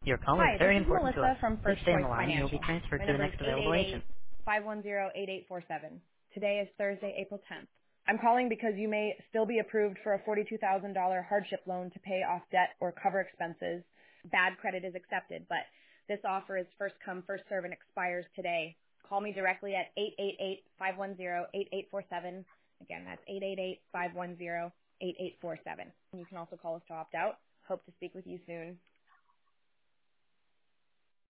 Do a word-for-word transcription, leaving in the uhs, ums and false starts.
Your call is Hi, this very is important to us. Melissa from Please First stay on Choice the line and you'll be Financial. transferred My to the number is next eight available eight agent. eight, five one zero, eight eight four seven. Today is Thursday, April tenth. I'm calling because you may still be approved for a forty-two thousand dollars hardship loan to pay off debt or cover expenses. Bad credit is accepted, but this offer is first come, first serve and expires today. Call me directly at eight eight eight, five one zero, eight eight four seven. Again, that's eight eight eight, five one zero, eight eight four seven. You can also call us to opt out. Hope to speak with you soon.